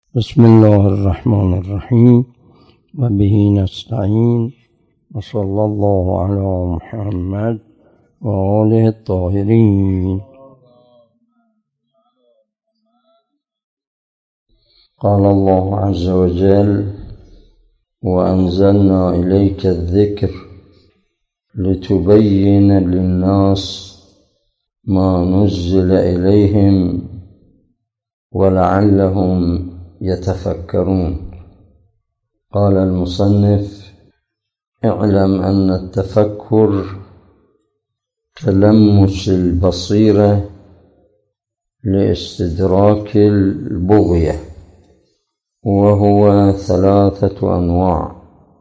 بسم الله الرحمن الرحیم و به نستعین و صلی الله علی محمد و آله الطاهرین. قال الله عز وجل وأنزلنا إليك الذكر لتبين للناس ما نزل إليهم ولعلهم يتفكرون. قال المصنف اعلم أن التفكر تلمس البصيرة لاستدراك البغية، وهو 3 أنواع: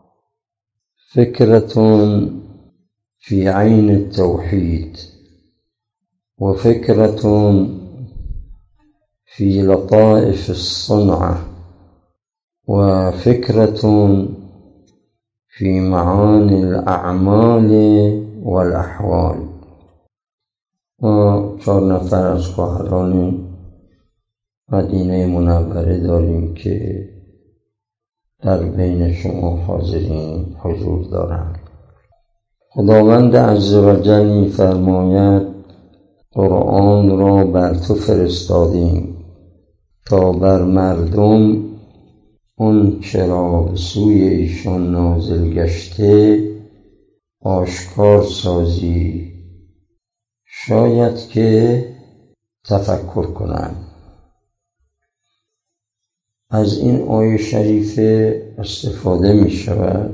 فكرة في عين التوحيد، وفكرة في لطائف الصنعة، وفكرة في معاني الأعمال والأحوال. ما 4 نفر از خواهران مدینه منوره داریم که در بین شما حاضرین حضور دارند. خداوند عزوجل می‌فرماید قرآن را بر تو فرستادیم تا بر مردم اون چرا به سوی ایشان نازل گشته آشکار سازی، شاید که تفکر کنند. از این آیه شریفه استفاده می شود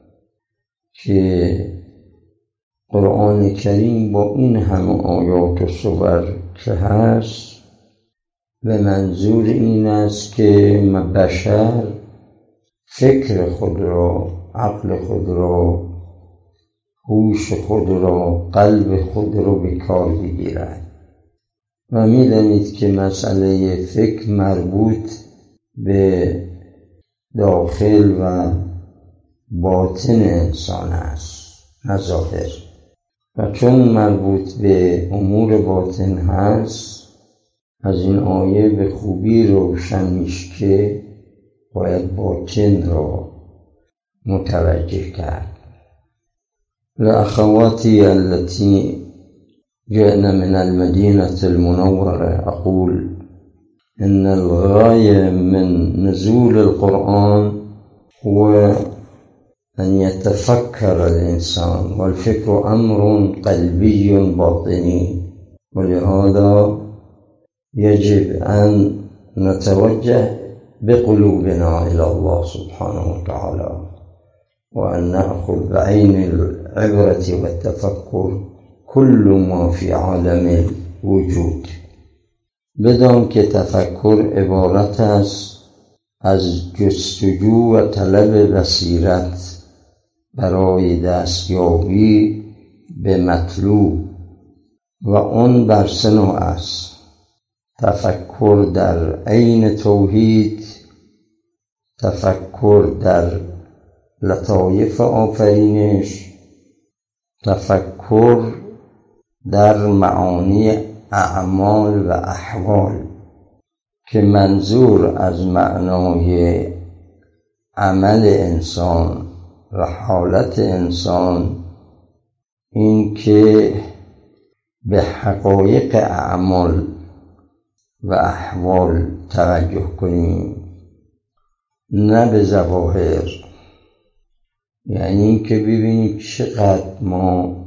که قرآن کریم با این همه آیات و سور که هست به منظور این است که بشر فکر خود را، عقل خود را، هوش خود را، قلب خود را به کار بگیرد. و می‌دانید که مسئله فکر مربوط به داخل و باطن انسان است، نه ظاهر. و چون مربوط به امور باطن هست، از این آیه به خوبی روشن میشه که باید باطن را متوجه کرد. لأخواتي التي جئنا من المدينة المنورة أقول إن الغاية من نزول القرآن هو أن يتفكر الإنسان، والفكر أمر قلبي باطني، ولهذا يجب أن نتوجه بقلوبنا إلى الله سبحانه وتعالى، وأن نأخذ بعين العبرة والتفكر كل ما في عالم الوجود. بدان که تفکر عبارت است از جستجو و طلب بصیرت برای دستیابی به مطلوب، و آن بر 3 نوع است: تفکر در عین توحید، تفکر در لطایف آفرینش، تفکر در معانی اعمال و احوال، که منظور از معنای عمل انسان و حالت انسان این که به حقایق اعمال و احوال توجه کنیم، نه به ظواهر. یعنی این که ببینیم چقدر ما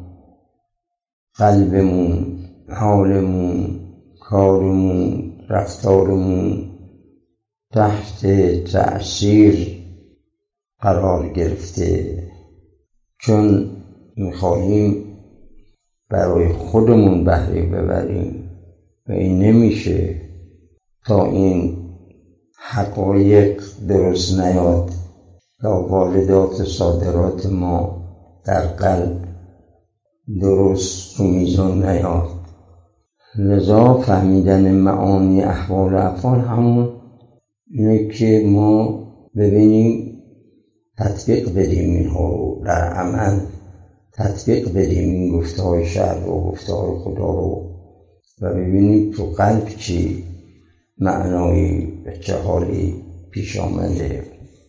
قلبمون، حالمون، کارمون، رفتارمون تحت تأثیر قرار گرفته، چون میخواهیم برای خودمون بهره ببریم و این نمیشه تا این حقایق درست نیاد، تا واردات صادرات ما در قلب درست تو میزان نیاد. لذا فهمیدن معانی احوال و افعال همون اینه که ما ببینیم تطبیق بدیم اینها رو در عمل، تطبیق بدیم این گفته‌های شرع و گفته‌های خدا رو و ببینیم تو قلب چی معنایی به چه حالی پیش آمده.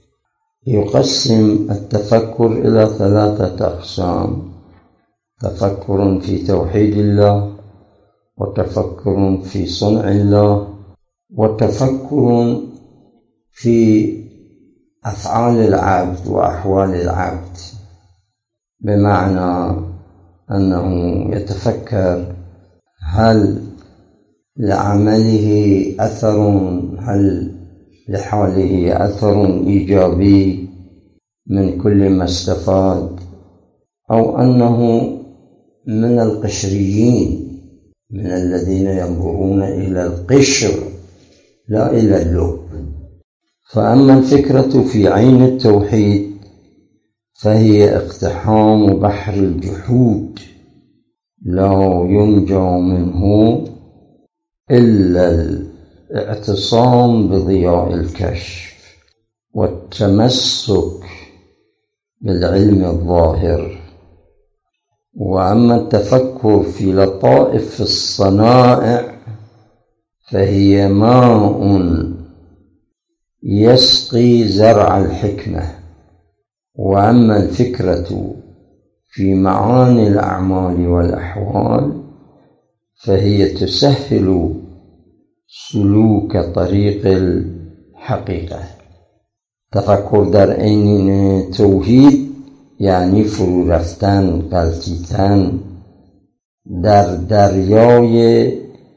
يقسم التفكر إلى 3 أقسام: تفكر في توحيد الله، وتفكر في صنع الله، وتفكر في أفعال العبد وأحوال العبد، بمعنى أنه يتفكر هل لعمله أثر، هل لحاله أثر إيجابي من كل ما استفاد، أو أنه من القشريين، من الذين ينظرون إلى القشر لا إلى اللب. فأما الفكرة في عين التوحيد فهي اقتحام بحر الجحود لا ينجى منه إلا الاعتصام بضياء الكشف والتمسك بالعلم الظاهر. وأما التفكر في لطائف الصنائع فهي ماء يسقي زرع الحكمة. وأما الفكرة في معاني الأعمال والأحوال فهي تسهل سلوك طريق الحقيقة. تفکر در عین توحید یعنی فرو رفتن، غلطیدن در دریای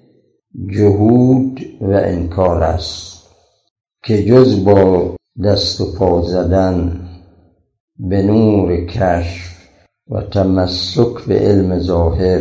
جهود و انکار است که جز با دست و پا زدن به نور کشف و تمسک به علم ظاهر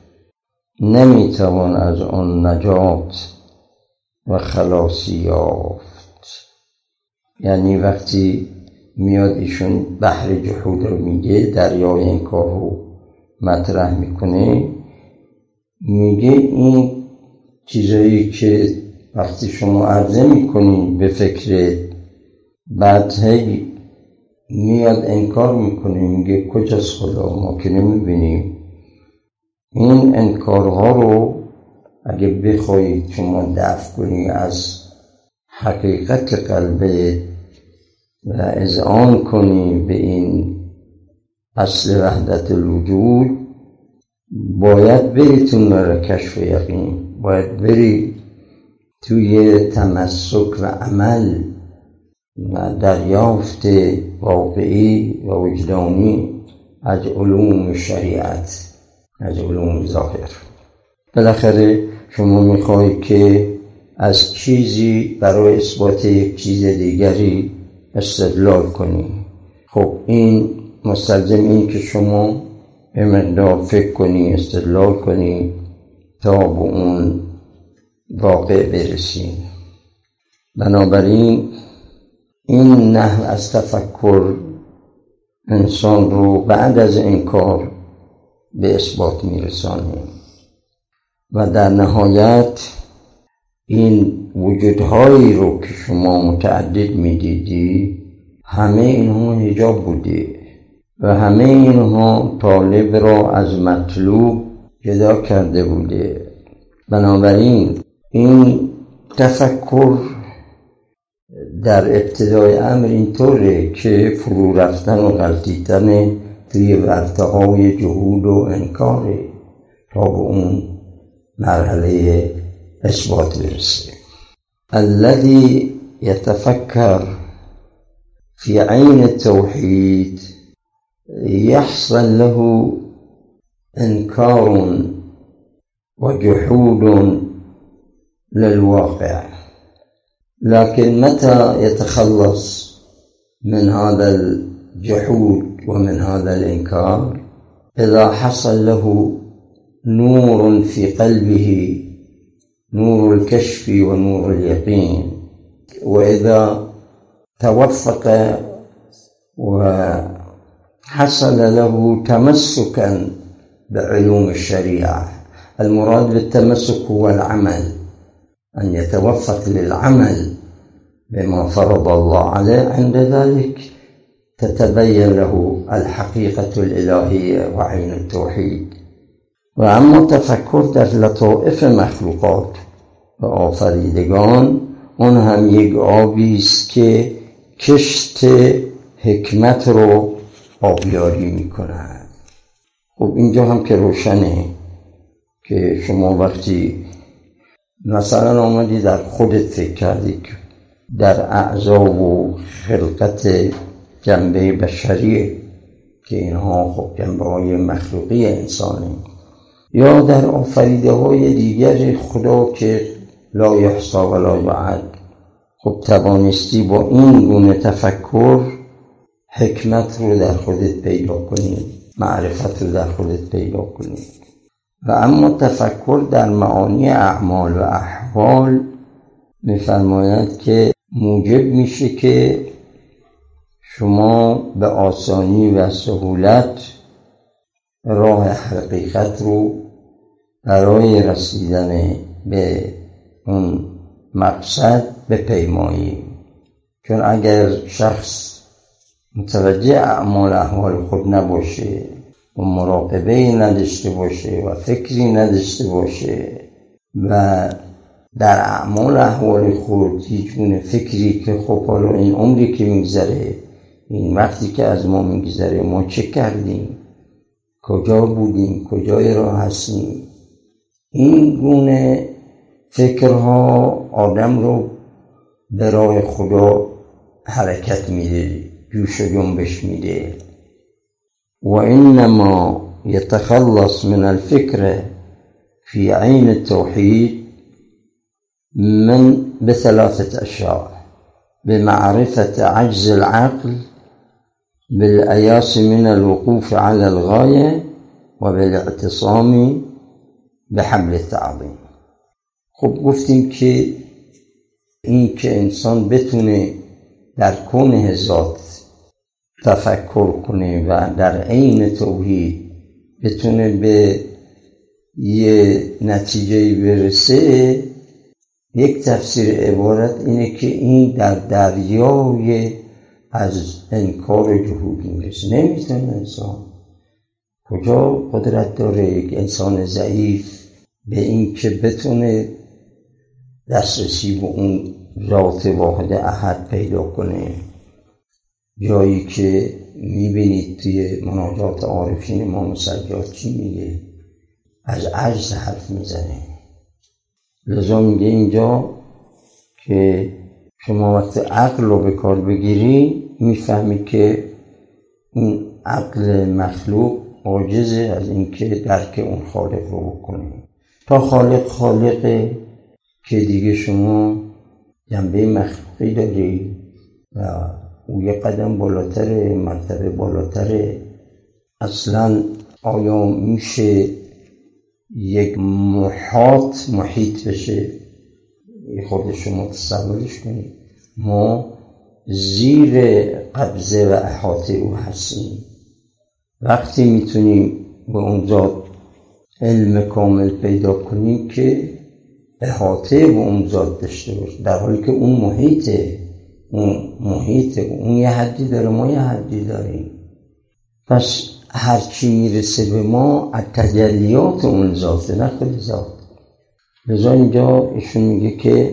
نمیتوان از آن نجات و خلاصی یافت. یعنی وقتی میاد ایشون بحر جهود رو میگه، دریای انکار رو مطرح میکنه، میگه این چیزایی که وقتی شما عرضه میکنین به فکر بعد هی میاد انکار میکنه، میگه کجاست خدا، ما که نمیبینیم. این انکارها رو اگه بخواید شما دفع کنی از حقیقت قلبت و اذعان کنی به این اصل وحدت الوجود، باید بری تو نور کشف یقین، باید بری توی تمسک و عمل و دریافت واقعی و وجدانی از علوم شریعت، از علوم ظاهر. بالاخره شما میخواهی که از چیزی برای اثبات یک چیز دیگری استدلال کنی. خب این مستلزم این که شما به مقدار فکر کنی، استدلال کنی تا به اون واقع برسیم. بنابراین این نحو از تفکر انسان رو بعد از انکار به اثبات میرسانه و در نهایت این وجودهایی رو که شما متعدد میدیدی همه اینها حجاب بوده و همه اینها طالب را از مطلوب جدا کرده بوده. بنابراین این تفکر در ابتدای امر اینطوره که فرو رفتن و غلطیدن توی ورطه‌های جهود و انکاره تا به اون مرحله اثبات برسه. الذي يتفكر في عين التوحيد يحصل له انكار وجحود للواقع، لكن متى يتخلص من هذا الجحود ومن هذا الإنكار؟ إذا حصل له نور في قلبه، نور الكشف ونور اليقين، وإذا توفق وحصل له تمسكا بعلوم الشريعة. المراد بالتمسك هو العمل، أن يتوفق للعمل بما فرض الله عليه، عند ذلك تتبين له الحقيقة الإلهية وعين التوحيد. و اما تفکر در لطائف مخلوقات و آفریدگان اون هم یک آبی است که کشت حکمت رو آبیاری می‌کند. خب اینجا هم که روشنه که شما وقتی مثلا آمدی در خودت فکر کردی که در اعضا و خلقت جنبه بشریه که اینها خب جنبه های مخلوقی انسانه، یا در آفریده های دیگر خدا که لا یحصی و لا یعد، خب توانستی با این گونه تفکر حکمت رو در خودت پیدا کنی، معرفت رو در خودت پیدا کنی. و اما تفکر در معانی اعمال و احوال می‌فرماید که موجب میشه که شما به آسانی و سهولت راه حقیقت رو برای رسیدن به اون مقصد بپیمایید. چون اگر شخص متوجه اعمال احوال خود نباشه و مراقبه‌ای نداشته باشه و فکری نداشته باشه و در اعمال احوال خود هیچ گونه فکری که خب حالا این عمری که میگذره، این وقتی که از ما میگذره، ما چه کردیم، کجا بودیم، کجای راه هستیم، این گونه فکرها آدم رو به راه خدا حرکت میده، جوش و جنبش میده. و انما يتخلص من الفكر في عين التوحيد من بثلاثة أشياء: بمعرفة عجز العقل، بالأياس من الوقوف على الغاية، وبالاعتصام بحبل التعظيم. خب گفتیم که این که انسان بتونه در کنه ذات تفکر کنه و در عین توحید بتونه به یه نتیجه برسه، یک تفسیر عبارت اینه که این در دریای از انکار و جهود میرسه. نمیتونه انسان، کجا قدرت داره یک انسان ضعیف به این که بتونه دسترسی به اون ذات واحد احد پیدا کنه؟ جایی که میبینید توی مناجات عارفین امام سجاد چی میگه؟ از عجز حرف میزنه. لذا میگه اینجا که شما وقتی عقل رو به کار بگیری میفهمی که این عقل مخلوق عاجزه از اینکه درک اون خالق رو بکنه. تا خالقه که دیگه شما جنبه مخلوقی داری و او یک قدم بالاتره، مرتبه بالاتره. اصلا آیا میشه یک محیط بشه؟ خود شما تصورش کنید، ما زیر قبضه و احاطه او هستیم. وقتی میتونیم به اون ذات علم کامل پیدا کنیم که احاطه به اون ذات داشته باشه، در حالی که اون محیطه، اون یه حدی داره، ما یه حدی داریم. پس هرچی میرسه به ما از تجلیات اون ذاته، نه خود ذات. لذا اینجا ایشون میگه که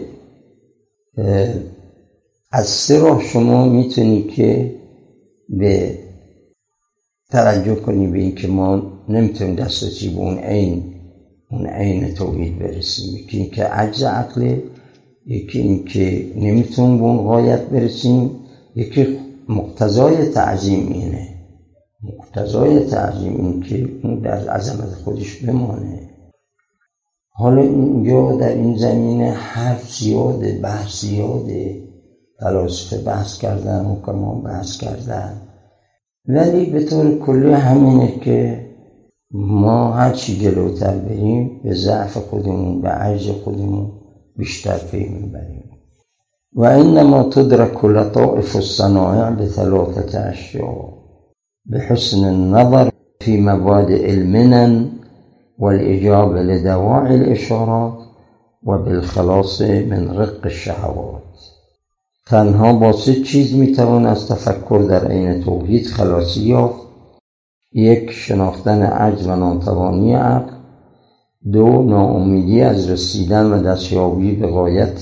از سه راه شما میتونی که به توجه کنی به این که ما نمیتونیم دسترسی به اون عین توحید برسیم. یکی این که عجز عقله، یکی این که نمیتونیم به اون غایت برسیم، یکی مقتضای تعظیم اینه. مقتضای تعظیم این که اون در عظمت خودش بمانه. حالا اینجا در این زمینه حرف زیاده، بحث زیاده، فلاسفه بحث کردن، حکما بحث کردن، ولی به طور کلی همینه که ما هرچی جلوتر بریم به ضعف خودمون، به عجز خودمون بیشتر پی میبریم. و انما تدرک لطائف الصنائع بثلاثه اشیاء: بحسن النظر في مبادئ المنن، والإجابة لدواعي الإشارات، وبالخلاص من رق الشهوات. تنها با سه چیز میتوان از تفکر در عین توحید خلاصی یافت: یک، شناختن عجز و ناتوانی عقل; دو، ناامیدی از رسیدن و دستیابی به غایت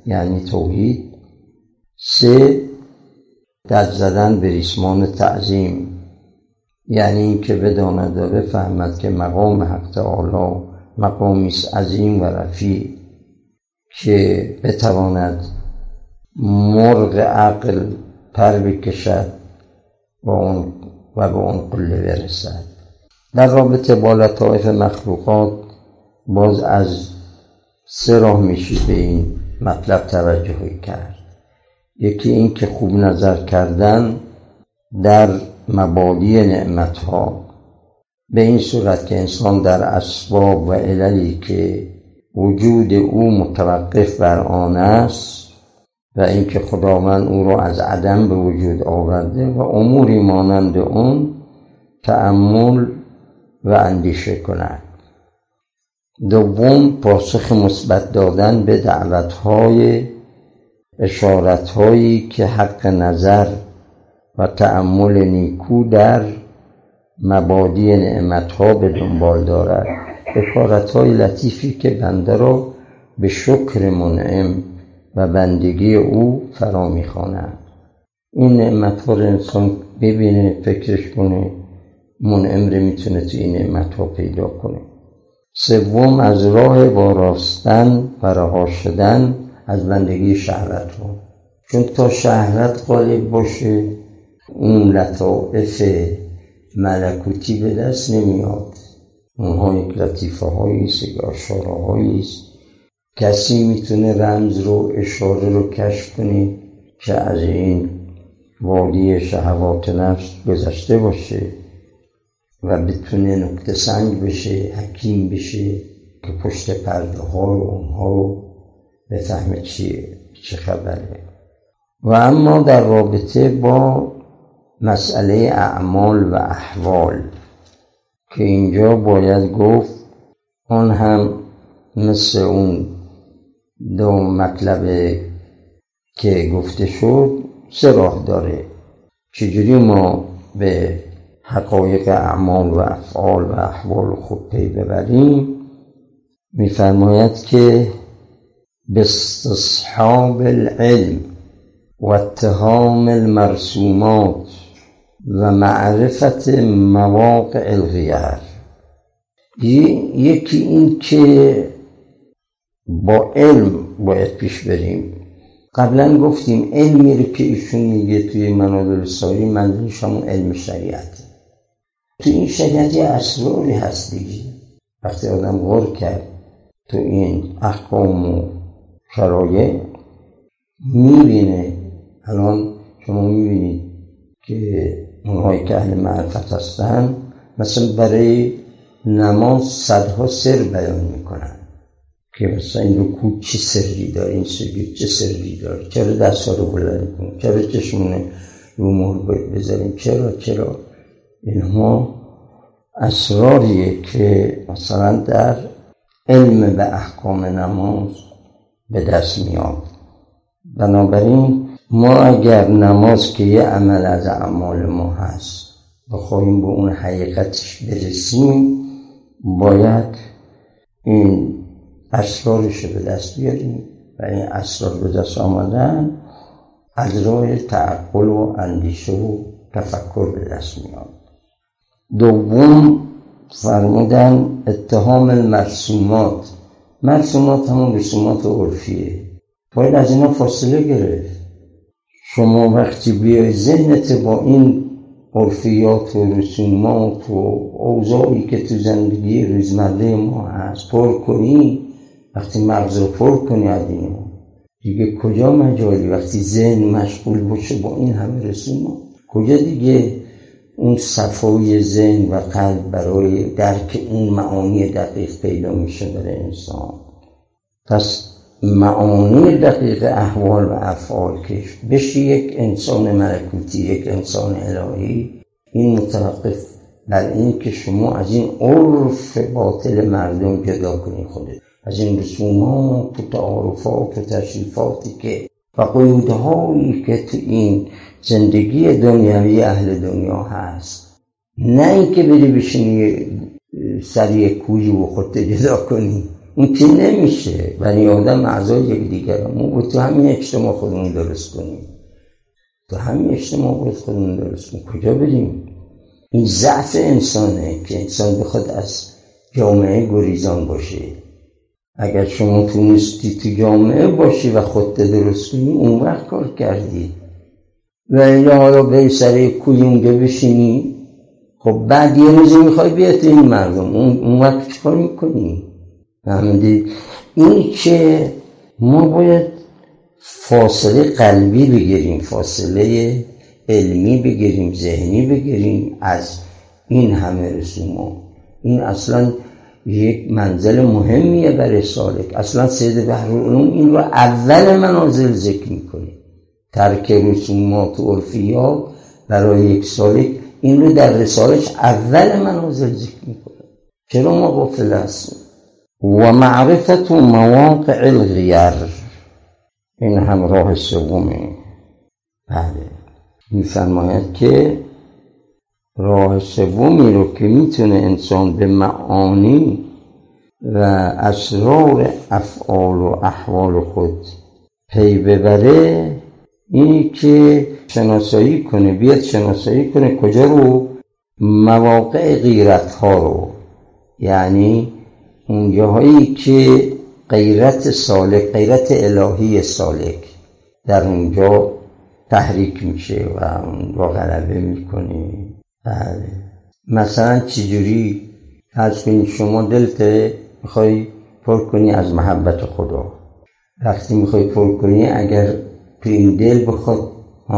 یعنی توحید. 3 دست زدن به ریسمان تعظیم، یعنی این که بداند و بفهمد که مقام حق تعالی مقامی است عظیم و رفیع که بتواند مرغ عقل پر بکشد و به اون قله برسد. در رابطه با لطایف مخلوقات باز از 3 راه میشه به این مطلب توجه کرد. یکی این که خوب نظر کردن در مبادی نعمتها، به این صورت که انسان در اسباب و عللی که وجود او متوقف بر آن است و اینکه خداوند او را از عدم به وجود آورده و اموری مانند اون تأمل و اندیشه کند. دوم پاسخ مثبت دادن به دعوت‌های اشارت‌هایی که حق نظر و تأمل نیکو در مبادی نعمت‌ها به دنبال دارد. اشارت‌های لطیفی که بنده را به شکر منعم و بندگی او فرا می‌خواند. این نعمت‌ها رو انسان ببینه، فکرش کنه، منعم رو میتونه تو این نعمت‌ها پیدا کنه. سوم از راه واراستن و رها شدن از بندگی شهوت‌ها، چون تا شهوت غالب باشه اون لطائف ملکوتی به دست نمیاد. اونها یک لطیفه هاییست، یک اشاره هاییست. کسی میتونه رمز رو، اشاره رو کشف کنه که از این وادی شهوات نفس گذشته باشه و بتونه نکته سنج بشه، حکیم بشه که پشت پرده ها رو اونها رو بفهمه چه خبره. و اما در رابطه با مسئله اعمال و احوال که اینجا باید گفت آن هم مثل اون 2 مطلب که گفته شد 3 راه داره. چجوری ما به حقایق اعمال و افعال و احوال خود پی ببریم؟ می‌فرماید که باستصحاب العلم و اتهام المرسومات و معرفت مواقع الغیار. یکی این که با علم باید پیش بریم. قبلا گفتیم علمی رو که ایشون میگه توی منابع رسالی منظورش همون علم شریعت. تو این شریعت یه اسراری هست دیگه. وقتی آدم غور کرد تو این احکام و شرایع میبینه. الان شما میبینید که اونهایی که اهل معرفت هستن مثلا برای نماز صدها سر بیان میکنن که مثلا این رکوع چه سری داره، این سجود چه سری داره، چرا دست‌ها رو بلند کنیم، چرا چشمونه رو مهر بذاریم، چرا اینها اسراریه که مثلا در علم به احکام نماز به دست میاد. بنابراین ما اگر نماز که یه عمل از اعمال ما هست بخواهیم به اون حقیقتش برسیم باید این اسرارش به دست بیاریم و این اسرار به دست آمدن از راه تعقل و اندیشه و تفکر به دست میاد. دوم فرمودن اتهام المرسومات. مرسومات همون رسومات عرفیه، باید از اینا فاصله گرفت. شما وقتی بیای ذهنت با این عرفیات و رسومات و اوضاعی که تو زندگی روزمره ما هست پر کنی، وقتی مغز رو پر کنی از اینا دیگه کجا مجالی؟ وقتی ذهن مشغول باشه با این همه رسومات کجا دیگه اون صفای ذهن و قلب برای درک اون معانی دقیق پیدا میشه برای انسان؟ پس معانی دقیق احوال و افعال که بشه یک انسان ملکوتی، یک انسان الهی، این متوقف بر این که شما از این عرف باطل مردم جدا کنی خودت، از این رسومات و تعارفات و تشریفاتی که و قیودهایی که تو این زندگی دنیوی اهل دنیا هست. نه این که بری بشینی سری کوی و خودت جدا کنی، این که نمیشه. بنی آدم اعضای یکدیگر، ما تو همین اجتماع خودمون درست کنیم، تو همین اجتماع خودمون درست کنیم. کجا بریم؟ این ضعف انسانه که انسان بخواد از جامعه گریزان باشه. اگر شما تونستی تو جامعه باشی و خودت درست کنی، اون وقت کار کردی. و الا حالا به سر کویونگه بشینی، خب بعد یه روزی میخوای بیاد این مردم، اون وقت چی کار میکنی؟ فهمیدی؟ این که ما باید فاصله قلبی بگیریم، فاصله علمی بگیریم، ذهنی بگیریم از این همه رسومات. این اصلا یک منزل مهمیه برای سالک. اصلا سید بحرالعلوم این رو اول منازل ذکر میکنه. ترک رسومات و عرفیات برای یک سالک این رو در رسالش اول منازل ذکر میکنه. چرا ما غافل هستیم؟ و معرفت مواقع الغیر، این هم راه سومه. بله، میفرماید که راه سومی رو که میتونه انسان به معانی و اسرار افعال و احوال خود پی ببره، اینی که شناسایی کنه، بیاد شناسایی کنه کجا رو؟ مواقع غیرت ها رو، یعنی اون جاهایی که غیرت سالک، غیرت الهی سالک در اونجا تحریک میشه و اونجا غلبه میکنه. بله، مثلا چجوری؟ فرض کنید شما دلت میخوای پر کنی از محبت خدا. وقتی میخوای پر کنی، اگر تو این دل بخواد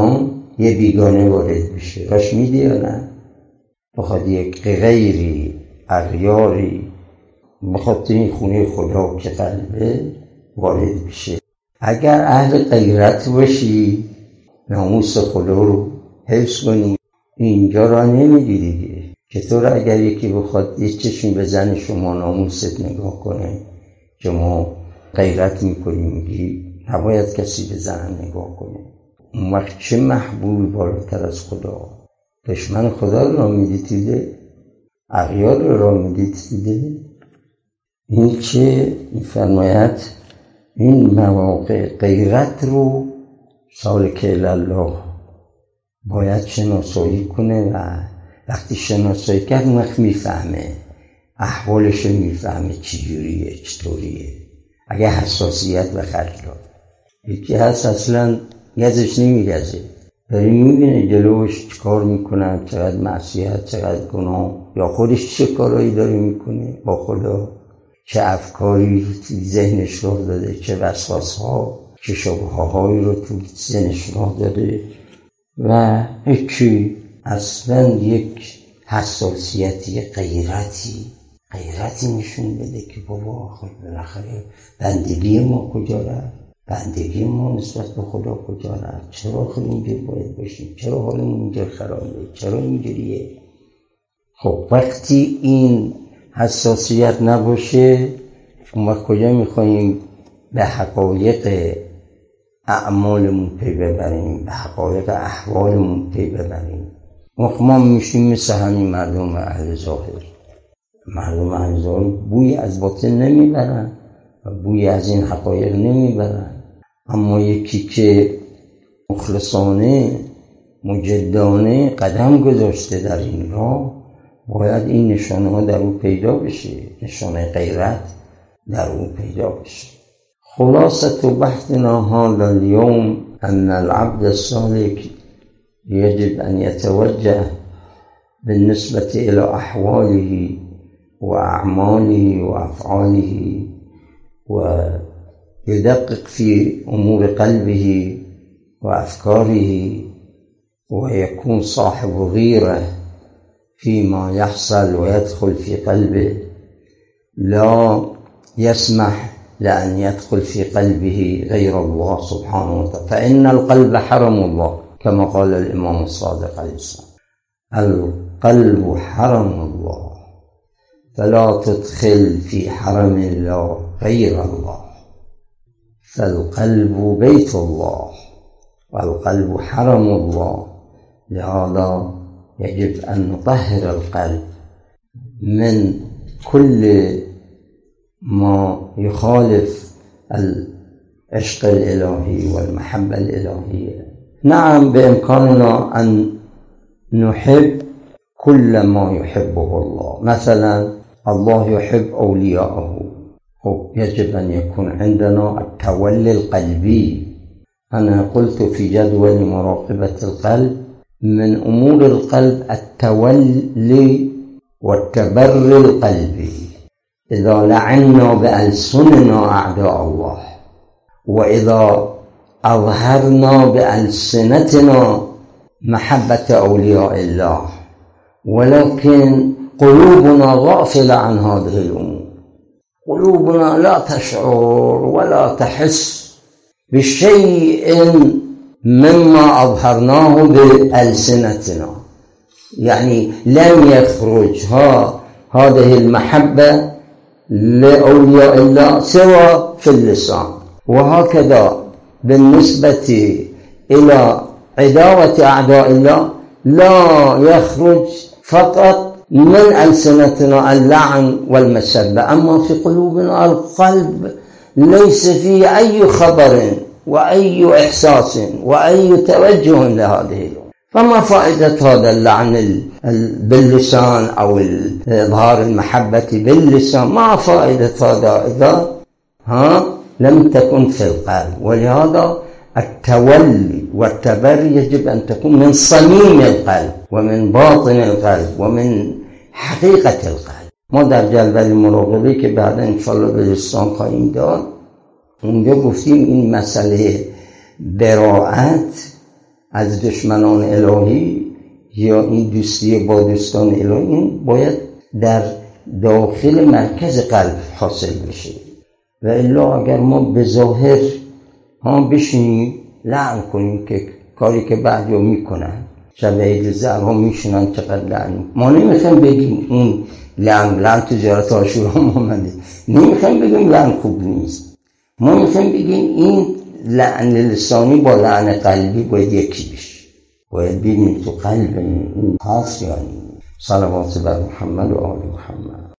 یه بیگانه وارد بشه، راش میدی یا نه؟ بخواد یک غیری، اغیاری بخواد تو این خونه خدا که قلبه وارد بشه. اگر اهل غیرت باشی، ناموس خدا رو حفظ کنی، اینجا را نمیدی دیگه. چطور اگر یکی بخواد یه چشم بزنه شما ناموست نگاه کنه، شما غیرت میکنی، میگی نباید کسی بزنه نگاه کنه، اون وقت چه محبوبی بالاتر از خدا؟ دشمن خدا رو میدیده، اغیار رو میدیده. این که میفرماید این مواقع غیرت رو سالک الله باید شناسایی کنه و وقتی شناسایی کرد اون وقت میفهمه، احوالش رو میفهمه چجوریه، چطوریه. اگه حساسیت به خرج داد، یکی هست اصلا گزش نمیگزه، داری میبینه جلوش چه کار میکنن، چقدر معصیت، چقدر گناه، یا خودش چه کارایی داره میکنه با خدا، چه افکاری تو ذهنش راه داده، چه وسواس‌ها، چه شبهه‌هایی رو تو ذهنش راه داده. و یکی اصلا یک حساسیتی، غیرتی نشون بده که بابا خود بالاخره بندگی ما کجا رفت، بندگی ما نسبت به خدا کجا رفت، چرا خود اینجور باید باشیم، چرا حالمون اینجور خرابه، چرا اینجوریه. خب وقتی این حساسیت نباشه، اون وقت کجا میخواییم به حقایق اعمالمون پی ببریم، به حقایق احوالمون پی ببریم؟ ما میشیم مثل همین مردم اهل ظاهر. مردم اهل ظاهر بوی از باطن نمیبرن و بوی از این حقایق نمیبرن، اما یکی که مخلصانه، مجدانه قدم گذاشته در این راه، باید این نشانه ها در او پیدا بشه، نشانه غیرت در او پیدا بشه. خلاصة بحثنا هذا اليوم أن العبد السالك يجب أن يتوجه بالنسبة إلى أحواله وأعماله وأفعاله، ويدقق في أمور قلبه وأفكاره، ويكون صاحب غيرة فيما يحصل ويدخل في قلبه، لا يسمح لأن يدخل في قلبه غير الله سبحانه وتعالى، فإن القلب حرم الله كما قال الإمام الصادق عليه السلام: القلب حرم الله فلا تدخل في حرم الله غير الله، فالقلب بيت الله والقلب حرم الله، لهذا يجب أن نطهر القلب من كل ما يخالف العشق الإلهي والمحبة الإلهية. نعم بإمكاننا أن نحب كل ما يحبه الله. مثلا الله يحب أولياءه، يجب أن يكون عندنا التولي القلبي. أنا قلت في جدول مراقبة القلب من أمور القلب التولي والتبري القلبي. إذا لعنا بألسننا أعداء الله، وإذا أظهرنا بألسنتنا محبة أولياء الله، ولكن قلوبنا غافلة عن هذه الأمور، قلوبنا لا تشعر ولا تحس بشيء مما أظهرناه بألسنتنا. يعني لم يخرج هذه المحبة لأولياء الله سوى في اللسان. وهكذا بالنسبة إلى عداوة أعداء الله لا يخرج فقط من ألسنتنا اللعن والمسبة، أما في قلوبنا القلب ليس فيه أي خبر وأي إحساس وأي توجه لهذه الأمور. فما فائدة هذا اللعن باللسان أو إظهار المحبة باللسان؟ ما فائدة هذا إذا لم تكن في القلب. ولهذا التولي والتبري يجب أن تكون من صميم القلب ومن باطن القلب ومن حقيقة القلب. ما در جلوه المراقبه که بعدا انشاءالله به دستان خواهیم داد، اونجا گفتیم این مسئله براءت از دشمنان الهی یا این دوستی با دوستان الهی، این باید در داخل مرکز قلب حاصل بشه. و الا اگر ما به ظاهر بشینیم لعن کنیم که کاری که بعضی میکنن، شب عید زهرها میشنن چقدر لعن، ما نمیخوایم بگیم این لعن تجارت عاشورا آمده، نمیخوایم بگیم لعن خوب نیست، ما میخوایم بگیم این لعن لسانی با لعن قلبی باید یکی بشه، باید ببینیم تو قلب این خاص. یعنی صلوات بر محمد و آل محمد.